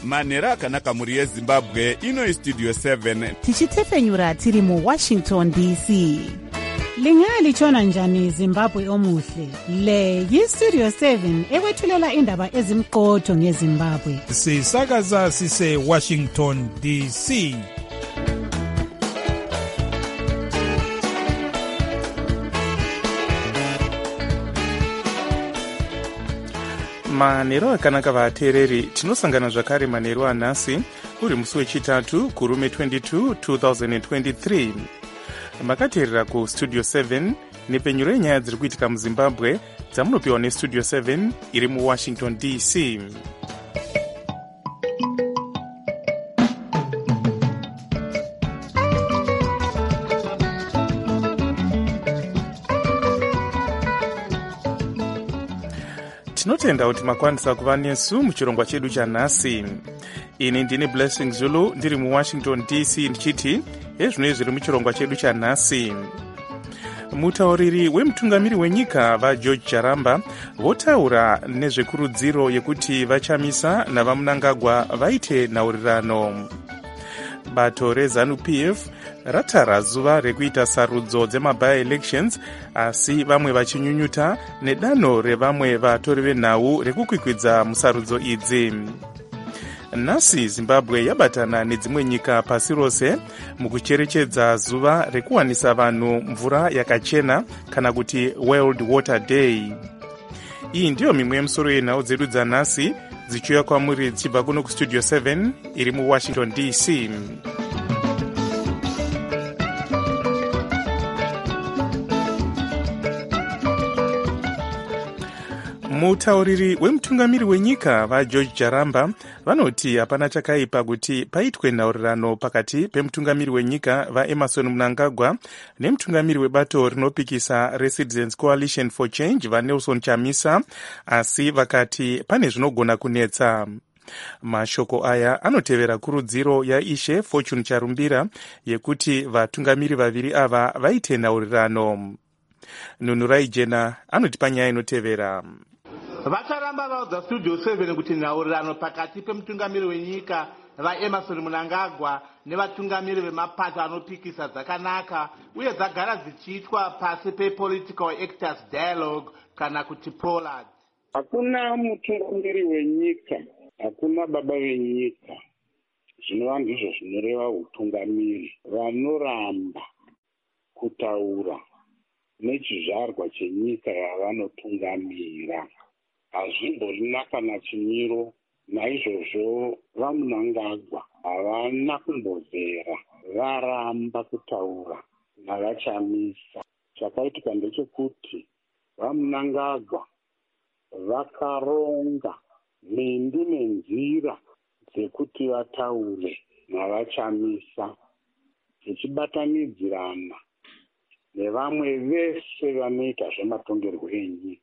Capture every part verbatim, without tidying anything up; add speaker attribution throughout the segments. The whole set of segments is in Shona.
Speaker 1: manhero akanaka mhuri yezimbabwe. Ino istudio seven
Speaker 2: tichitefenyura tiri muwashington D C. Lingalitshona njani Zimbabwe omuhle? Le yistudio seven ekwethulela indaba ezimqotho ngeZimbabwe.
Speaker 3: Sisakaza sise Washington D C.
Speaker 4: manhero akanaka vateereri, tinosangana zvakare manhero anhasi uri musi wechitatu kurume twenty-two two thousand twenty-three. Makateerera kustudio seven nepenyuro yenyaya dziri kuitika muzimbabwe dzamunopiwa nestudio seven iri muwashington D C. Tinotenda kuti makwanisa kuva nesu muchirongwa chedu chanhasi. Ini ndini Blessing Zulu ndiri muwashington D C ndichiti ezvinoi zviri muchirongwa chedu chanhasi. Mutauriri wemutungamiri wenyika vaGeorge Charamba votaura nezvekurudziro yekuti vachamisa navamunangagwa vaite nhaurirano. Bato reZANU-P F ratara zuva rekuita sarudzo dzema-by-elections, asi vamwe vachinyunyuta nedanho revamwe vatori venhau rekukwikwidza musarudzo idzi. Nhasi Zimbabwe yabatana nedzimwe nyika pasi rose mukucherechedza zuva rekuwanisa vanhu mvura yakachena kana kuti World Water Day. Iyi ndiyo mimwe yemusoro yenhau dzedu dzanhasi dzichiuya kwamuri dzichibva kuno kustudio seven iri muwashington D C. Mutauriri wemutungamiri wenyika vaGeorge Charamba vanoti hapana chakaipa kuti paitwe nhaurirano pakati pemutungamiri wenyika vaEmmerson Mnangagwa nemutungamiri webato rinopikisa reCitizens Coalition for Change vaNelson Chamisa, asi vakati pane zvinogona kunetsa. Mashoko aya anotevera kurudziro yaIshe Fortune Charumbira yekuti vatungamiri vaviri ava vaite nhaurirano. Nunurai Jena anoti panyaya inotevera.
Speaker 5: Vacharamba vaudza studio seven kuti nhaurirano pakati pemutungamiri wenyika vaEmmerson Mnangagwa nevatungamiri vemapato anopikisa dzakanaka uye dzagara dzichiitwa pasi pepolitical actors dialogue kana kuti pollard.
Speaker 6: Hakuna mutungamiri wenyika, hakuna baba venyika. Zvinova ndizvo zvinoreva utungamiri. Vanoramba kutaura nechizvarwa chenyika yavanotungamira. Hazvimborina kana chimiro. Naizvozvo vaMnangagwa havana kumbozera, varamba kutaura navaChamisa. Chakaitika ndechekuti vaMnangagwa vakaronga mindi nenzira dzekuti vataure navaChamisa, dzichibatanidzirana nevamwe vese vanoita zvematongerwo enyika.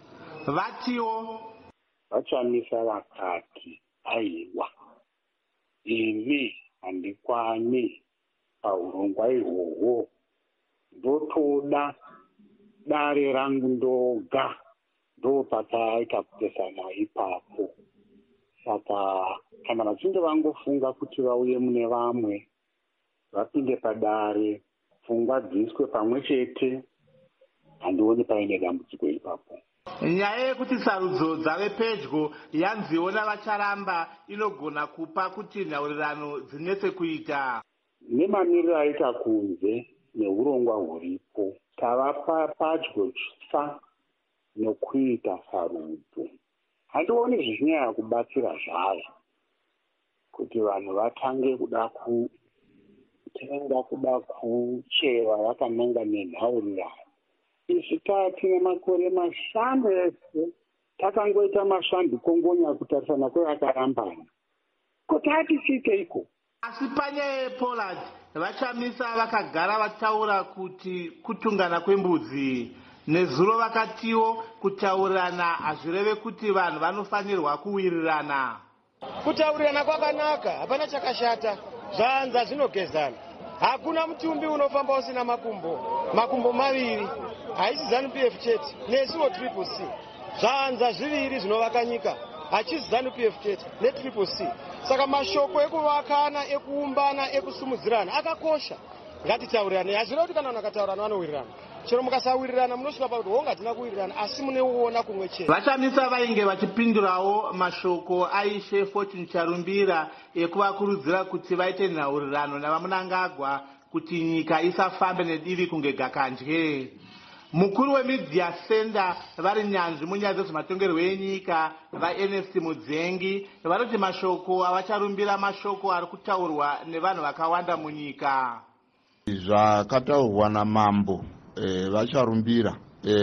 Speaker 5: Vatiwo
Speaker 6: vaChamisa vakati aiwa, ini handikwani paurongwa ihwohwo, ndotoda dare rangu ndoga. Ndo pakaita kupesana ipapo. Saka kana vachinge vangofunga kuti vauye mune vamwe, vapinde padare, pfungwa dziiswe pamwe chete, handioni paine dambudziko ipapo.
Speaker 5: Nyaya yekuti sarudzo dzave pedyo yanziwo navaCharamba inogona kupa kuti nhaurirano dzinetse kuita.
Speaker 6: Nemamiriro aita kunze neurongwa huripo, tava padyo sa nokuita sarudzo. Handioni zvichinyanya kubatsira zvazvo kuti vanhu vatange kuda kutenga kuda kucheva vakananga nenhaurirano. Isi tatina makore mashanu ese takangoita mashandukongonya kutarisana kwevakarambana. Kuti atichiteiko?
Speaker 5: Asi panyaya yePollard vaChamisa vakagara vataura kuti kutungana kwembudzi. Nezuro vakatiwo kutaurirana hazvireve kuti vanhu vanofanirwa kuwirirana.
Speaker 7: Kutaurirana kwakanaka, hapana chakashata, zvanza zvinogezana. Hakuna mutumbi unofamba usina makumbo, makumbo maviri. Haisi ZANU-P F chete, nesuwo Triple C. Zvanza zviviri zvinovaka nyika. hachisi ZANU P F chete netriple C. Saka mashoko ekuvakana, ekuumbana, ekusumudzirana akakosha. Ngatitaurirane. Hazvina kuti kana vanhu vakataurirana vanowirirana. Chero mukasawirirana munosvika pakuti honga hatina kuwirirana asi muneuona kumwe chete.
Speaker 5: Vashamisa vainge vachipindurawo mashoko aishe Fortune Charumbira ekuvakurudzira kuti vaite nhaurirano navaMunangagwa kuti nyika isafambe nedivi kunge gakandye. Mukuru weMedia Center vari nyanzvi munyaya dzezvematongerwo enyika vaN F C Mudzengi vanoti mashoko avacharumbira mashoko ari kutaurwa nevanhu vakawanda munyika.
Speaker 8: Zvakataurwa namambo e, vacharumbira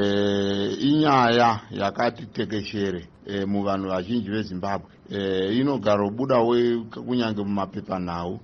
Speaker 8: e, inyaya yakati tekeshere e, muvanhu vazhinji veZimbabwe e, inogara budawo kunyange mumapepanhau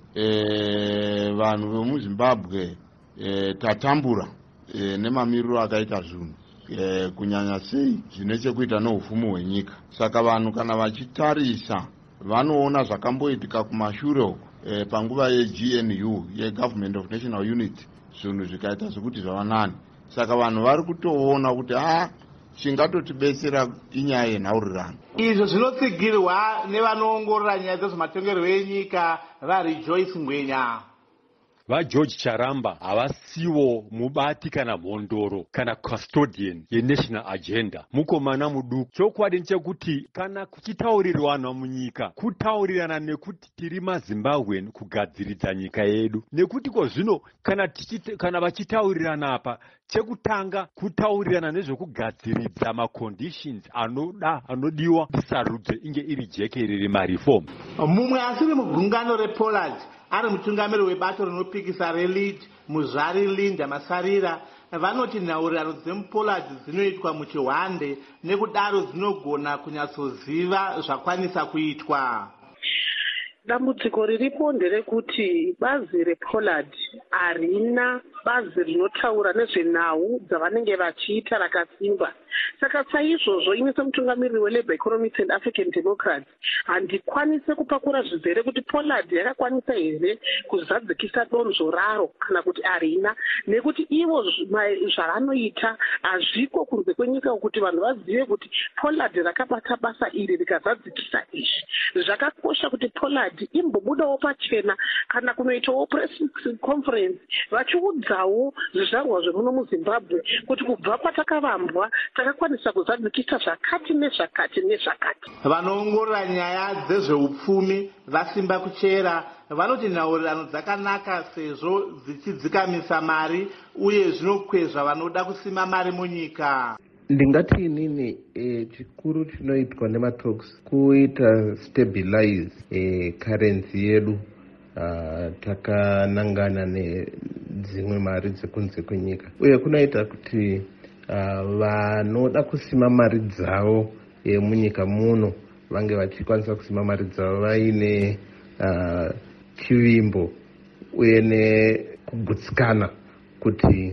Speaker 8: e, vanhu vemuZimbabwe e, tatambura e, nemamiriro akaita zvinhu e, kunyanya sei zvine chekuita neupfumi hwenyika. Saka vanhu kana vachitarisa vanoona zvakamboitika kumashure uko e, panguva yeG N U yeGovernment of National Unity zvinhu zvikaita zvekuti zvavanani. Saka vanhu vari kutoona kuti ah chingatotibetsera inyaya yenhaurirano.
Speaker 5: Izvo zvinotsigirwa nevanoongorora nyaya dzezvematongerwo enyika vari Joyce Ngwenya.
Speaker 9: VaGeorge Charamba havasiwo mubati kana mhondoro kana custodian yenational agenda. Mukomana muduku. Chokwadi nchekuti kana kuchitaurirwana munyika kutaurirana nekuti tiri maZimbabwean kugadziridza nyika yedu. Nekuti ko zvino kana tichite, kana vachitaurirana apa chekutanga kutaurirana nezvekugadziridza maconditions anoda anodiwa sarudzo inge iri jeke riri mareform.
Speaker 5: Mumwe asiri mugungano rePollard ari mutungamiri webato rinopikisa reLead Muzvari Linda Masarira vanoti nhaurirano dzemuPollard dzinoitwa muchihwande nekudaro dzinogona kunyatsoziva zvakwanisa kuitwa.
Speaker 10: Dambudziko riripo nderekuti bazi rePollard harina bazi rinotaura nezvenhau dzavanenge vachiita rakasimba. Saka saizvozvo ine semutungamiriri weLabour Economics and African Democrats handikwanise kupakura zvizere kuti Pollard yakakwanisa here kuzadzikisa donzvo raro kana kuti harina, nekuti ivo zvavanoita hazviko kunze kwenyika kuti vanhu vazive kuti Pollard rakabata basa iri rikazadzikisa izvi. Zvakakosha kuti Pollard imbobudawo pachena kana kunoitawo press conference vachiudzawo zvizvarwa zvemuno muZimbabwe kuti kubva patakavambwa takakwanisa kuzadzikisa zvakati nezvakati nezvakati.
Speaker 5: Vanoongorora nyaya dzezveupfumi vasimba kuchera vanoti nhaurirano dzakanaka sezvo dzichidzikamisa mari uye zvinokwezva vanoda kusima mari munyika.
Speaker 11: Ndingati inini e, chikuru chinoitwa nematalks kuita stabilize e, currency yedu uh, takanangana nedzimwe mari dzekunze kwenyika uye kunoita kuti uh, vanoda kusima mari dzavo e, munyika muno vange vachikwanisa kusima mari dzavo vaine uh, chivimbo uye nekugutsikana kuti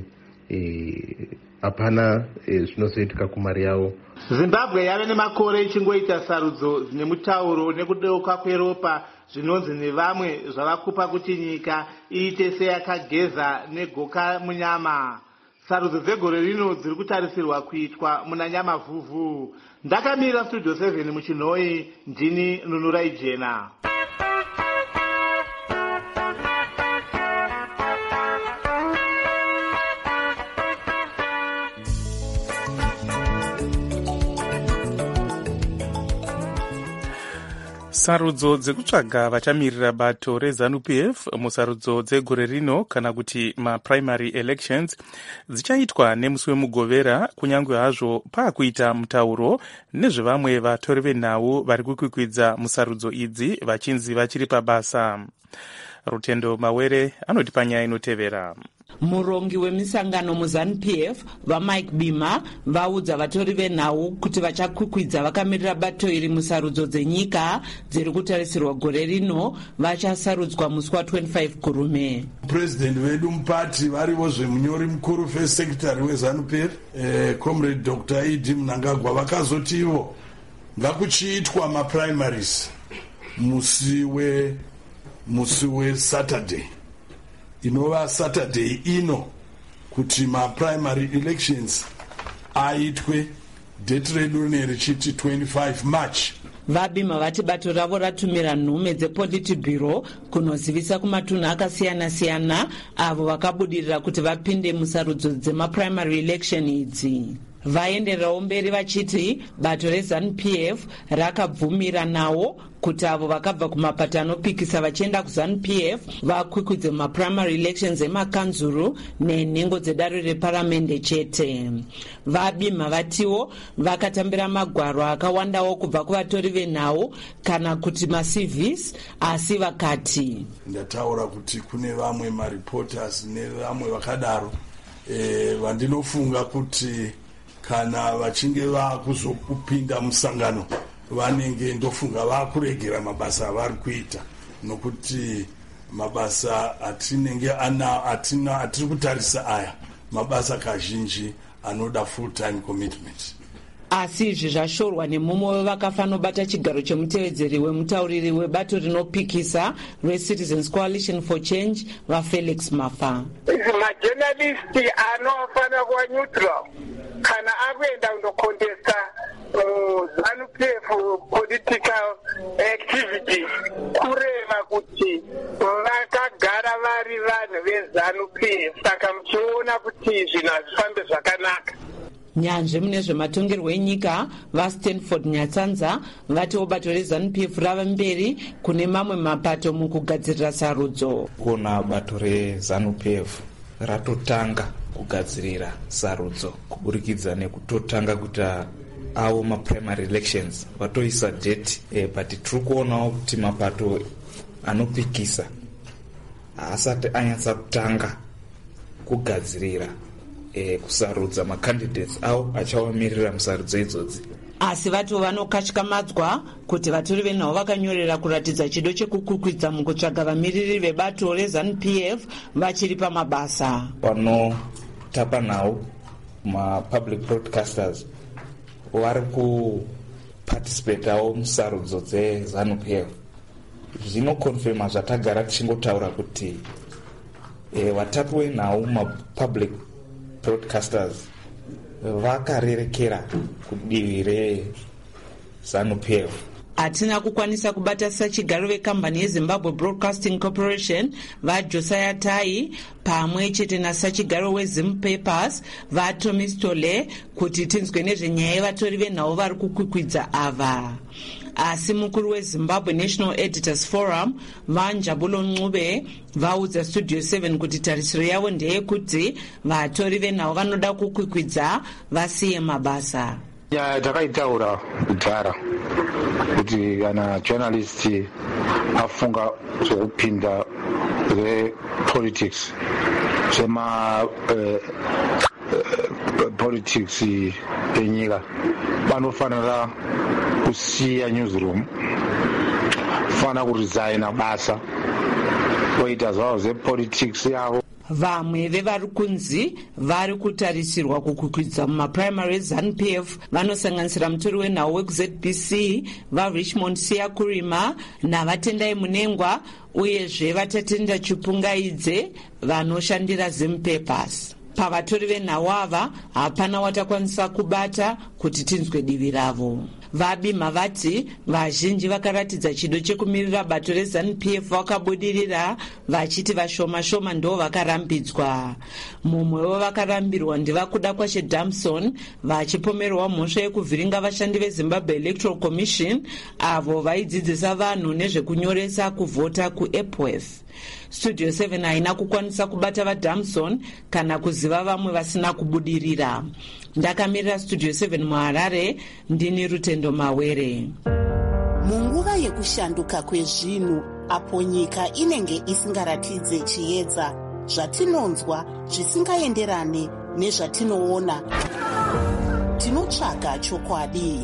Speaker 11: e, hapana e, zvinozoitika kumari yavo.
Speaker 5: Zimbabwe yave nemakore ichingoita sarudzo dzine mutauro nekudeuka kweropa zvinonzi nevamwe zvavakupa kuti nyika iite seyakageza negoka munyama. Sarudzo dzegore rino dziri kutarisirwa kuitwa muna Nyamavhuvhu. Ndakamira Studio seven muchinhoi, ndini Nunurai Jena.
Speaker 4: Sarudzo dzekutsvaga vachamirira bato reZANU P F musarudzo dzegore rino kana kuti maprimary elections dzichaitwa nemusi wemugovera, kunyange hazvo paakuita mutauro nezvevamwe vatori venhau vari kukwikwidza musarudzo idzi vachinzi vachiri pabasa. Rutendo Mawere anoti panyaya inotevera.
Speaker 12: Murongi wemisangano muZANU P F vaMike Bima vaudza vatori venhau kuti vachakwikwidza vakamirira bato iri musarudzo dzenyika dziri kutarisirwa gore rino vachasarudzwa musi wa25 Gurume.
Speaker 13: President vedu mupati varivo zvemunyori mukuru first secretary weZANU P F eh, comrade Doctor Idi Mnangagwa vakazoti ivo ngakuchiitwa maprimaries musi we musi weSaturday inova Saturday ino kuti maprimary elections aitwe. Date redu rine richiti twenty-five March
Speaker 12: Vabima vati bato ravo ratumira nhume dzepolitibhuro kunozivisa kumatunhu akasiyana-siyana avo vakabudirira kuti vapinde musarudzo dzemaprimary election idzi. Vaendererawo mberi vachiti bato reZANU-P F rakabvumira nawo kuti avo vakabva kumapato anopikisa vachienda kuZANU-P F vakwikwidze mumaprimary elections emakanzuru nenhengo dzedare reparamende chete. Vabima vatiwo vakatambira magwaro akawandawo kubva kuvatori venhau kana kuti maC Vs, asi vakati
Speaker 13: ndataura kuti kune vamwe mareporters nevamwe vakadaro eh, vandinofunga kuti kana vachinge vakuzopinda musangano vanenge ndofunga vakuregera mabasa avari kuita, nokuti mabasa atinenge ana atina atiri kutarisa aya mabasa kazhinji anoda full time commitment.
Speaker 12: Asi izvi zvashorwa nemumwe wevakafanobata chigaro chemutevedzeri wemutauriri webato rinopikisa reCitizens Coalition for Change vaFelix Mafa.
Speaker 14: Majournalisti anofanira kuva neutral kana akuenda kundokontesta ZANU-P F political activities, kureva kuti vakagara vari vanhu veZANU-P F, saka muchiona kuti zvinhu hazvifambe zvakanaka.
Speaker 12: Nyanzvi mune zvematongerwo enyika vaStanford Nyatsanza vatiwo bato reZANU-P F rava mberi kune mamwe mapato mukugadzirira sarudzo.
Speaker 15: Kuna bato reZANU-P F ratotanga kugadzirira sarudzo kuburikidza nekutotanga kuita avo maprimary elections vatoisa date eh, but tiri kuonawo kuti mapato anopikisa haasati anyatsa kutanga kugadzirira eh, kusarudza macandidates avo achawamirira musarudzo idzodzi.
Speaker 12: Asi vatiwo vanokatyamadzwa kuti vatori venhau vakanyorera kuratidza chido chekukukwidza mukutsvaga vamiriri vebato reZANU-P F vachiri pamabasa.
Speaker 15: Vanotapa nhau mapublic broadcasters vari kuparticipatawo musarudzo dzeZANU-P F. Zvinokonfirma zvatagara tichingotaura kuti e, vatapi venhau mapublic broadcasters vakarerekera kudivi reZANU-P F.
Speaker 12: Hatina kukwanisa kubatisa chigaro vekambani yeZimbabwe Broadcasting Corporation vaJosiah Tai pamwe chete nasachigaro weZim Papers vaTommy Stole kuti tinzwe nezvenyaya yevatori venhau vari kukwikwidza ava. Asi mukuru weZimbabwe National Editors Forum vaNjabulo Ncube vaudza Studio seven kuti tarisiro yavo ndeyekuti vatori venhau vanoda kukwikwidza vasiye mabasa.
Speaker 16: Ya takaitaura kudhara kuti kana journalist afunga zvekupinda zvepolitics zvema uh, uh, politics enyika vanofanira kusiya newsroom, fanira kuresigna basa voita zvavo zvepolitics yavo.
Speaker 12: Vamwe vevari kunzi vari kutarisirwa kukwikwidza mumaprimary eZANU-P F vanosanganisira mutori wenhau wekuZ B C vaRichmond Siyakurima navatendai Munengwa uyezve vatatenda Chipungaidze vanoshandira Zim Papers. Pavatori venhau ava hapana watakwanisa kubata kuti tinzwe divi ravo. Vabima vati vazhinji vakaratidza chido chekumirira bato reZANU-P F vakabudirira vachiti vashoma shoma ndo vakarambidzwa. Mumwewo vakarambirwa ndivakuda kwashe Damson vachipomerwa mhosva yekuvhiringa vashandi veZimbabwe Electoral Commission avo vaidzidzisa vanhu nezvekunyoresa kuvhota kuEpworth. Studio seven haina kukwanisa kubata vaDamson kana kuziva vamwe vasina kubudirira. Ndakamirira Studio seven muHarare, ndini Rutendo Mawere.
Speaker 17: Munguva yekushanduka kwezvinhu apo nyika inenge isingaratidze chiedza, zvatinonzwa zvisingaenderane nezvatinoona, tinotsvaga chokwadi.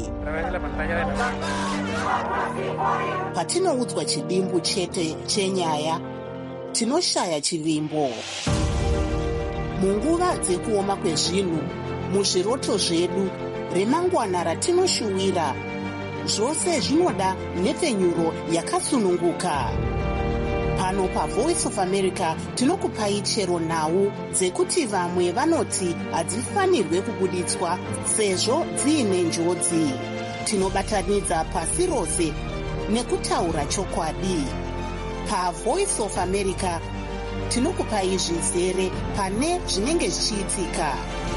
Speaker 17: Patinoudzwa chidimbu chete chenyaya, tinoshaya chivimbo. Munguva dzekuoma kwezvinhu, muzviroto zvedu remangwana ratinoshuwira, zvose zvinoda nhepfenyuro yakasununguka. Pano paVoice of America tinokupai chero nhau dzekuti vamwe vanoti hadzifanirwe kubuditswa sezvo dziine njodzi. tinobatanidza pasi rose nekutaura chokwadi. PaVoice of America tinokupai zvizere pane zvinenge zvichiitika.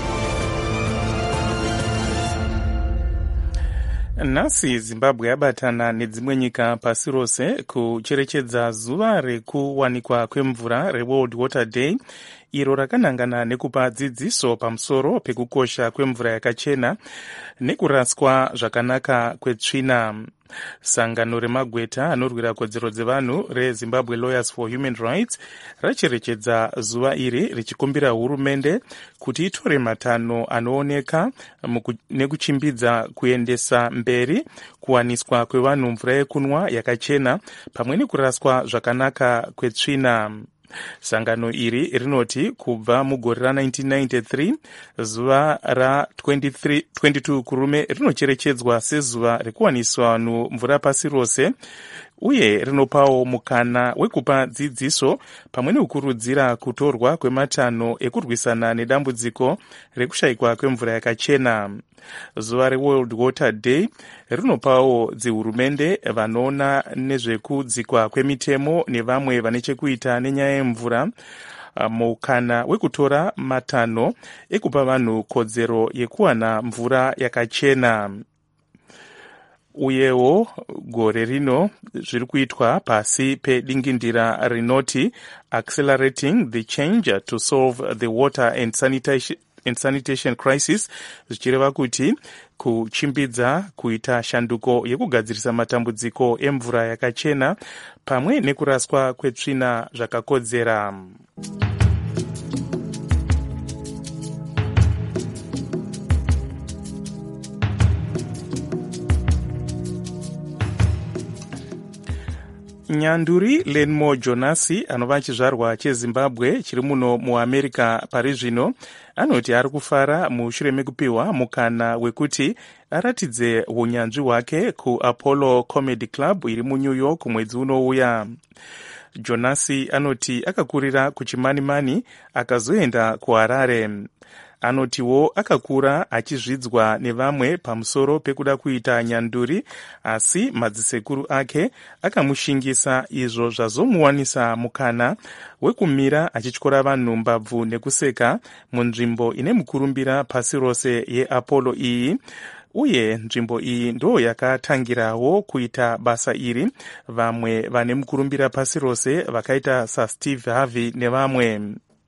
Speaker 4: Nhasi Zimbabwe yabatana nedzimwe nyika pasi rose kucherechedza zuva rekuwanikwa kwemvura reWorld Water Day, iro rakanangana nekupa dzidziso pamusoro pekukosha kwemvura yakachena nekuraswa zvakanaka kwetsvina. Sangano remagweta anorwira kodzero dzevanhu reZimbabwe Lawyers for Human Rights racherechedza zuva iri richikumbira hurumende kuti itore matanho anooneka nekuchimbidza kuendesa mberi kuwaniswa kwevanhu mvura yekunwa yakachena pamwe nekuraswa zvakanaka kwetsvina. Sangano iri rinoti kubva mugore ra-nineteen ninety-three zuva ra-twenty-two kurume rinocherechedzwa sezuva rekuwaniswa vanhu mvura pasi rose, uye rinopawo mukana wekupa dzidziso pamwe nekukurudzira kutorwa kwematanho ekurwisana nedambudziko rekushayikwa kwemvura yakachena. Zuva reWorld Water Day rinopawo dzihurumende vanoona nezvekudzikwa kwemitemo nevamwe vane chekuita nenyaya yemvura mukana wekutora matanho ekupa vanhu kodzero yekuwana mvura yakachena. Uyewo gore rino zviri kuitwa pasi pedingindira rinoti Accelerating the Change to Solve the Water and Sanitation and Sanitation Crisis, zvichireva kuti kuchimbidza kuita shanduko yekugadzirisa matambudziko emvura yakachena pamwe nekuraswa kwetsvina zvakakodzera. Nyanduri Lenmo Jonasi anova chizvarwa cheZimbabwe chiri muno muAmerica pari zvino anoti ari kufara mushure mekupiwa mukana wekuti aratidze unyanzvi hwake kuApollo Comedy Club iri muNew York mwedzi unouya. Jonasi anoti akakurira kuChimanimani akazoenda kuHarare. Anotiwo akakura achizvidzwa nevamwe pamusoro pekuda kuita nyanduri, asi madzisekuru ake akamushingisa, izvo zvazomuwanisa mukana wekumira achityora vanhu mbabvu nekuseka munzvimbo ine mukurumbira pasi rose yeApollo iyi. Uye nzvimbo iyi ndo yakatangirawo kuita basa iri vamwe vane mukurumbira pasi rose vakaita saSteve Harvey nevamwe.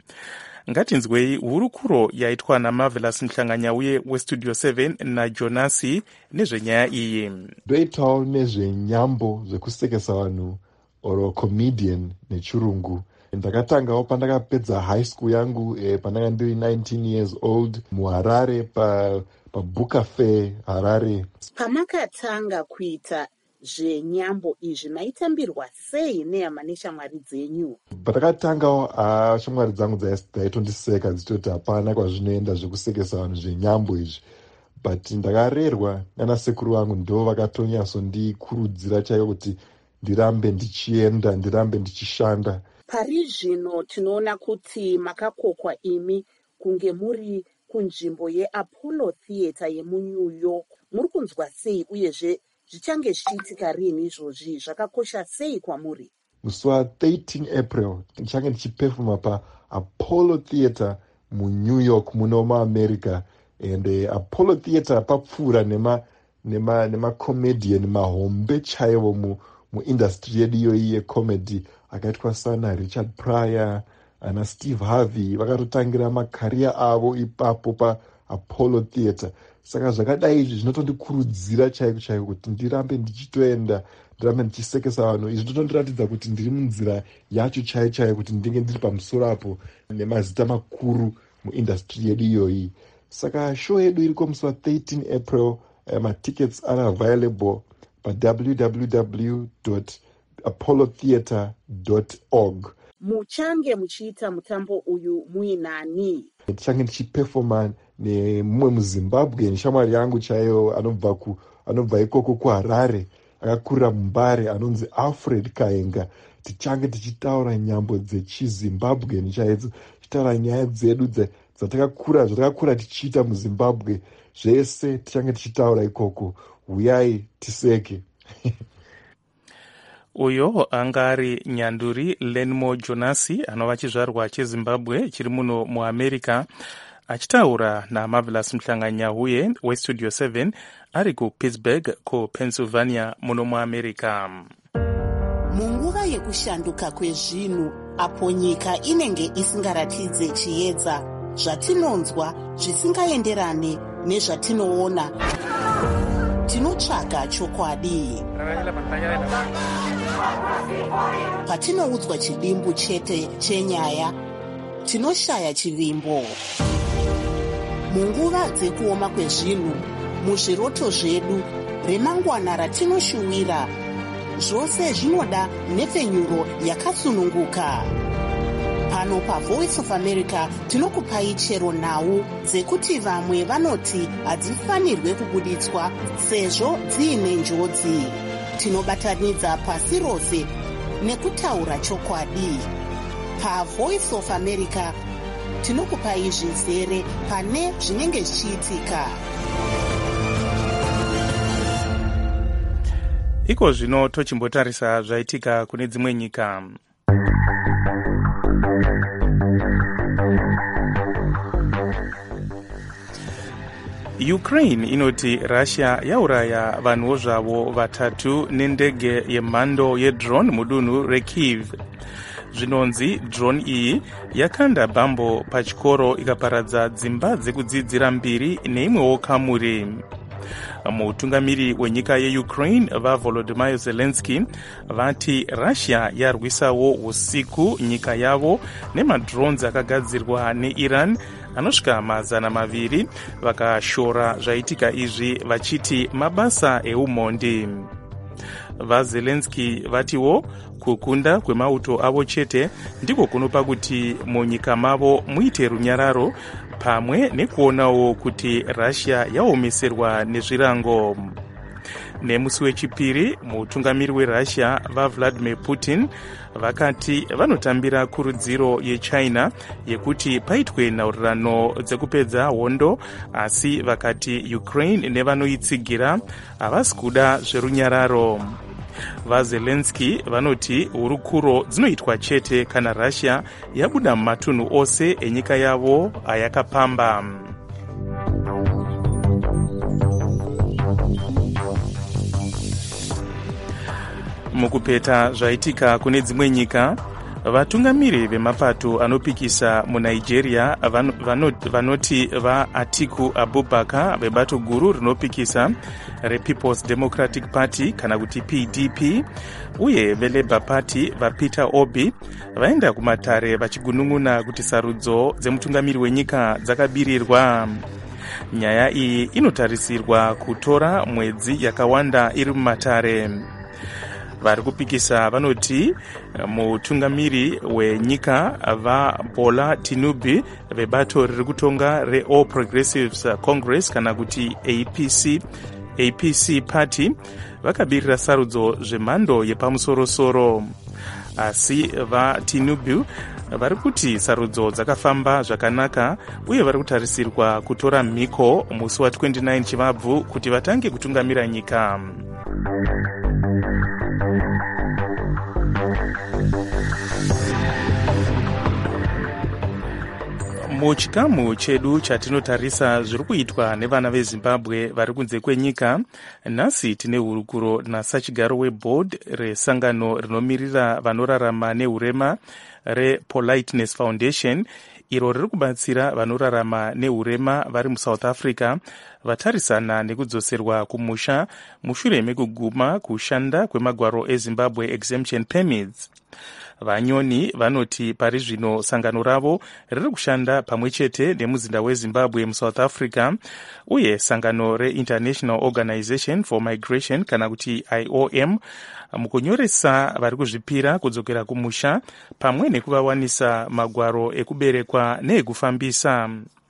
Speaker 4: Ngatinzwei hurukuro yaitwa naMarvelous Mhlanganyauye weStudio seven naJonasi nezvenyaya iyi.
Speaker 18: Ndoitawo nezvenyambo zvekusekesa vanhu oro comedian nechirungu. Ndakatangawo pandakapedza high school yangu eh, pandanga ndiri nineteen years old muHarare pa paBooker Fair Harare.
Speaker 17: Pamakatanga kuita zvenyambo izvi maitambirwa sei nehama neshamwari dzenyu?
Speaker 18: Patakatangawo shamwari dzangu dzaitondiseka dzichitoti hapana kwazvinoenda zvekusekesa vanhu zvenyambo izvi, but ndakarerwa nana sekuru vangu ndo vakatonyasondikurudzira chaiko kuti ndirambe ndichienda, ndirambe ndichishanda.
Speaker 17: Pari zvino tinoona kuti makakokwa imi kunge muri kunzvimbo yeApollo Theatre yemuNew York. Muri kunzwa sei uyezve zvichange zvichiitika rini izvozvi, zvakakosha sei kwamuri?
Speaker 18: Musi wa-thirteen April ndichange ndichipefuma paApollo Theatre muNew York muno muAmerica, and uh, Apollo Theatre papfuura nema nema nemacomedian mahombe chaivo mu muindustry yedu iyoyi yecomedy akaitwa sana Richard Pryor ana Steve Harvey vakatotangira makaria avo ipapo paApollo Theatre. Saka zvakadai izvi zvinotondikurudzira chaiko chaiko kuti ndirambe ndichitoenda, ndirambe ndichisekesa vanhu. Izvi zvinotondiratidza kuti ndiri munzira yacho chai chai kuti ndinge ndiri pamusoro apo nemazita makuru muindustry yedu iyoyi. Saka show yedu iriko musi wa-thirteen April. Uh, matickets are available pa w w w dot apollo theatre dot org.
Speaker 17: Muchange muchiita mutambo uyu muinani?
Speaker 18: Tichange tichipefoma nemumwe muZimbabwe neshamwari yangu chaiyo anobva ku anobva ikoko kuHarare akakurira muMbare anonzi Alfred Kaenga. Tichange tichitaura nyambo dzechiZimbabwe nechaidzo, tichitaura nyaya dzedu zvatakakura zvatakakura tichiita muzimbabwe zvese tichange tichitaura ikoko. Uyai tiseke.
Speaker 4: Uyo angari Nyanduri Lenmo Jonasi anova chizvarwa cheZimbabwe chiri muno muAmerica achitaura naMarvelous Mhlanganyahuye weStudio seven ari kuPittsburgh kuPennsylvania muno muAmerica.
Speaker 17: Munguva yekushanduka kwezvinhu apo nyika inenge isingaratidze chiedza, zvatinonzwa zvisingaenderane nezvatinoona, tinotsvaga chokwadi. Patinoudzwa chidimbu chete chenyaya, tinoshaya chivimbo. Munguva dzekuoma kwezvinhu, muzviroto zvedu, remangwana ratinoshuwira, zvose zvinoda nhefenyuro yakasununguka. Pano paVoice of America tinokupai chero nhau dzekuti vamwe vanoti hadzifanirwe kubuditswa sezvo dziine njodzi. Tinobatanidza pasi rose nekutaura chokwadi. PaVoice of America tinokupai zvizere pane zvinenge zvichiitika.
Speaker 4: Iko zvino tochimbotarisa zvaitika kune dzimwe nyika. Ukraine inoti Russia yauraya vanhuwo zvavo vatatu nendege yemhando yedrone mudunhu reKyiv. Zvinonzi drone iyi yakanda bhambo pachikoro ikaparadza dzimba dzekudzidzira mbiri neimwewo kamuri. Mutungamiri wenyika yeUkraine vaVolodymyr Zelensky vati Russia yarwisawo usiku nyika yavo nemadrones akagadzirwa neIran anosvika mazana maviri, vakashora zvaitika izvi vachiti mabasa eumhondi. VaZelensky vatiwo kukunda kwemauto avo chete ndiko kunopa kuti munyika mavo muite runyararo, pamwe nekuonawo kuti Russia yaomeserwa nezvirango. Nemusi wechipiri, mutungamiri weRussia vaVladimir Putin vakati vanotambira kurudziro yeChina yekuti paitwe nhaurirano dzekupedza hondo, asi vakati Ukraine nevanoitsigira havasi kuda zverunyararo. VaZelensky vanoti hurukuro dzinoitwa chete kana Russia yabuda mumatunhu ose enyika yavo ayakapamba. Mukupeta zvaitika kune dzimwe nyika, vatungamiri vemapato anopikisa muNigeria vanoti, vanoti vaAtiku Abubakar vebato guru rinopikisa rePeople's Democratic Party kana kuti P D P uye veLabour Party vaPeter Obi vaenda kumatare vachigunun'una kuti sarudzo dzemutungamiri wenyika dzakabirirwa. Nyaya iyi inotarisirwa kutora mwedzi yakawanda iri mumatare. Vari kupikisa vanoti mutungamiri wenyika vaBola Tinubu vebato riri kutonga reAll Progressives Congress kana kuti A P C, A P C Party vakabirira sarudzo zvemhando yepamusorosoro. Asi vaTinubu vari kuti sarudzo dzakafamba zvakanaka uye vari kutarisirwa kutora mhiko musi wa29 Chivabvu kuti vatange kutungamira nyika. Muchikamu chedu chatinotarisa zviri kuitwa nevana veZimbabwe vari kunze kwenyika, nhasi tine hurukuro nasachigaro weboard resangano rinomirira vanorarama nehurema rePoliteness Foundation, iro riri kubatsira vanorarama nehurema vari muSouth Africa vatarisana nekudzoserwa kumusha mushure mekuguma kushanda kwemagwaro eZimbabwe exemption permits. Vanyoni vanoti pari zvino sangano ravo riri kushanda pamwe chete nemuzinda weZimbabwe muSouth Africa uye sangano reInternational Organization for Migration kana kuti I O M mukunyoresa vari kuzvipira kudzokera kumusha pamwe nekuvawanisa magwaro ekuberekwa neekufambisa.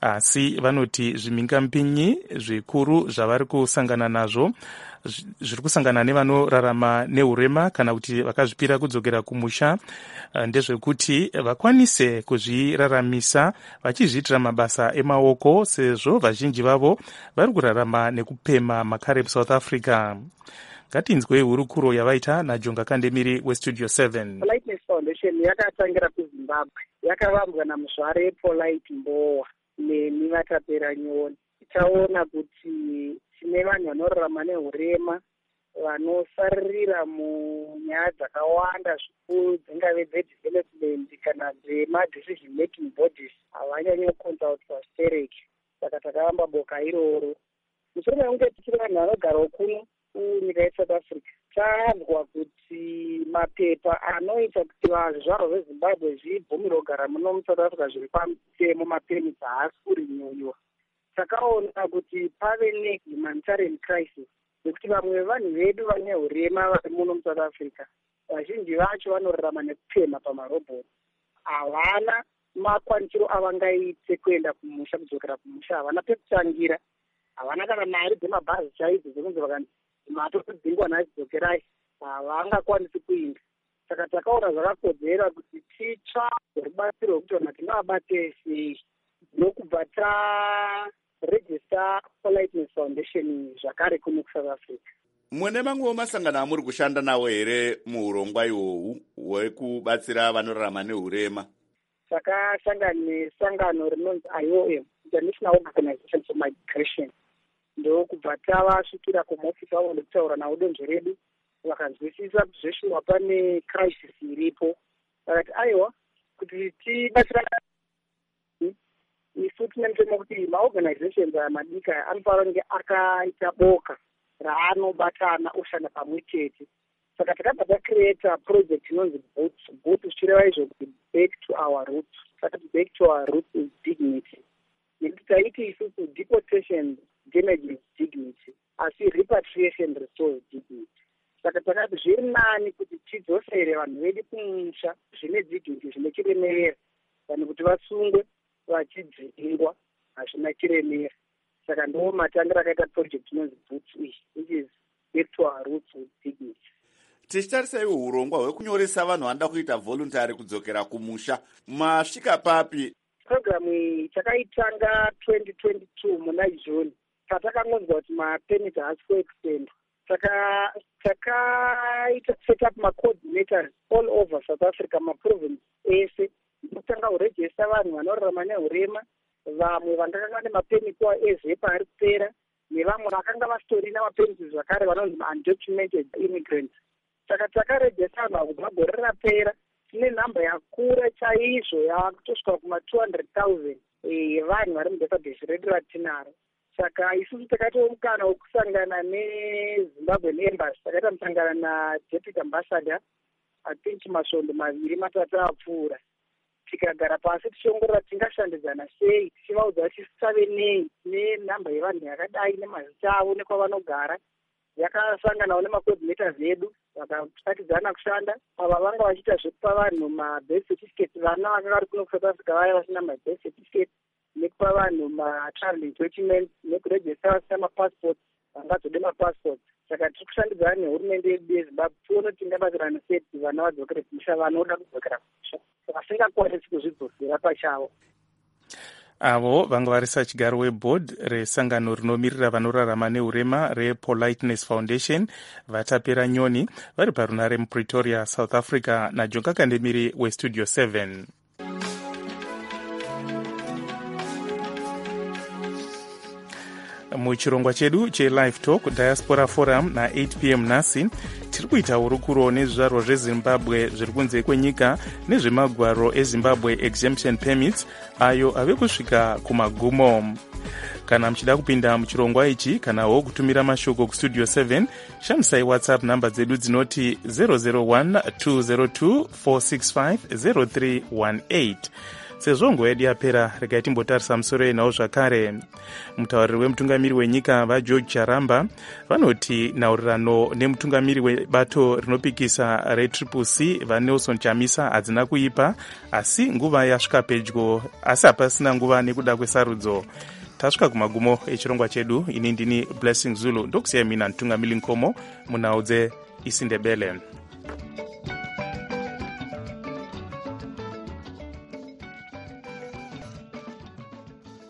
Speaker 4: asi vanoti zvimhingamupinyi zvikuru zvavari kusangana nazvo zviri kusangana nevanorarama neurema kana kuti vakazvipira kudzokera kumusha ndezvekuti vakwanise kuzviraramisa vachizviitira mabasa emaoko, sezvo vazhinji vavo vari kurarama nekupema makare muSouth Africa. Ngatinzwe hurukuro yavaita naJonga Kandemiri weStudio seven.
Speaker 10: Politeness Foundation yakatangira kuZimbabwe, yakavambwa naMuzvare Polite Mbowa neni Vatapera Nyoni. Taona kuti tine vanhu vanorarama neurema vanosaririra munyaya dzakawanda zvikuru, dzingave dzedevelopment kana dzemadecision making bodies, havanyanyi kuconsultwa stereki. Saka takavamba boka iroro. Mushure mekunge tichiri vanhu vanogarawo kuno kunyika yeSouth Africa, tanzwa kuti mapepa anoita kuti zvizvarwa zveZimbabwe zvibvumirwe kugara muno muSouth Africa zviri pamutemo, mapeni haasi kurinyuyiwa. Takaona kuti pave nehumanitarian crisis nekuti vamwe vevanhu vedu vane urema vari muno muSouth Africa, vazhinji vacho vanorarama nekupema pamarobhoti, havana makwanisiro avangaite kuenda kumusha, kudzokera kumusha, havana pekutangira, havana kana mari dzemabhazi chaidzo dzekunzi vakanzi matokudzingwa nhachidzokerai, havangakwanisi kuinda. Saka takaona zvakakodzera kuti titsvage rubatsiro rwekuti vanhu tingavabate sei, nokubva tarejista Politeness Foundation zvakare kuno kuSouth Africa.
Speaker 1: Mune mamwewo masangano amuri kushanda nawo here muurongwa ihwohwu hwekubatsira vanorarama neurema?
Speaker 10: Takashanda nesangano rinonzi I O M, International Organization for Migration. Ndokubva tavasvikira kumahofisi avo ndokutaura navo donzvo redu, vakanzwisisa kuti zveshuwa pane crisis iripo. Vakati aiwa, kuti tibatsirana isu tine mutemo kuti maorganizations aya madika anofanira kunge akaita boka raanobatana oshanda pamwe chete. Saka takabva tacreata project inonzi boots boots zvichireva izvo kuti back to our roots. Takati back to our roots is dignity. Nekuti taiti isusu deportation damages dignity, asi repatriation restores dignity. Saka takati zviri nani kuti tidzosere vanhu vedu kumusha zvine dignity, zvine chiremerera, vanhu kuti vasungwe vachidzingwa hazvina chiremera. Saka ndo matangira akaita project inonzi boots which is back to our roots with dignity.
Speaker 1: Tichitarisai urongwa hwekunyoresa vanhu vanoda kuita voluntary kudzokera kumusha, masvika papi?
Speaker 10: Programu iyi takaitanga twenty twenty-two muna June. Patakangonzwa kuti mapermit haasi kuextendwa, saka takaita set up ma-coordinators all over South Africa, maprovince ese, kutanga kurejesta vanhu vanorarama neurema, vamwe vangakanga vane mapermit wavo ezepa ari kupera, nevamwe vakanga vasitorina mapermit zvakare vanonzi ma-undocumented immigrants. Saka takarejesta vanhu avo magore rapera, tine nhamba yakura chaizvo yakutosvika kuma two hundred thousand yevanhu vari mudatabase redu ratinaro. Saka isusu takatiwo mukana wokusangana neZimbabwean Embassy, takaita musangana naDeputy Ambassador, I think masvondo maviri matatu apfuura. Tikagara pasi tichiongorora tingashandidzana sei, tichivaudza kuti tisave nei nenhamba yevanhu yakadai nemazita avo nekwavanogara. Yakasanganawo nemacoordinators edu, vakatatidzana kushanda. Ava vanga vachiita zvekupa vanhu mabirth certificate, vana vakanga vari kuno kuSouth Africa vaya vasina mabirth certificate, nekupa vanhu matraveling documents, nekurejesta vasina mapassport, vangazode mapassport. Saka tiri kushandidzana nehurumende yedu yeZimbabwe tione kuti tingabatsirana sei kuti vana vadzokere kumusha, vanoda kudzokera kumusha vasingakwanisi kuzvidzosera pachavo.
Speaker 4: Avo vanga vari sachigaro weboard resangano rinomirira vanorarama neurema rePoliteness Foundation, Vatapera Nyoni, vari parunare muPretoria, South Africa, naJonga Kandemiri weStudio seven. Muchirongwa chedu cheLive Talk Diaspora Forum na eight p m nhasi tiri kuita hurukuro nezvizvarwa zveZimbabwe zviri kunze kwenyika nezvemagwaro eZimbabwe exemption permits ayo ave kusvika kumagumo. Kana muchida kupinda muchirongwa ichi kanawo kutumira mashoko kuStudio seven, shandisai WhatsApp namba dzedu dzinoti zero zero one two zero two four six five zero three one eight. sezvo nguva yedu yapera regai timbotarisa musoro yenhau zvakare. Mutauriri wemutungamiri wenyika vageorge charamba vanoti nhaurirano nemutungamiri webato rinopikisa retriple c vanelson chamisa hadzina kuipa, asi nguva yasvika pedyo, asi hapasina nguva nekuda kwesarudzo. Tasvika kumagumo echirongwa chedu. Ini ndini Blessing Zulu, ndokusiyai mina mutungamiri Nkomo munhau dzeIsindebele.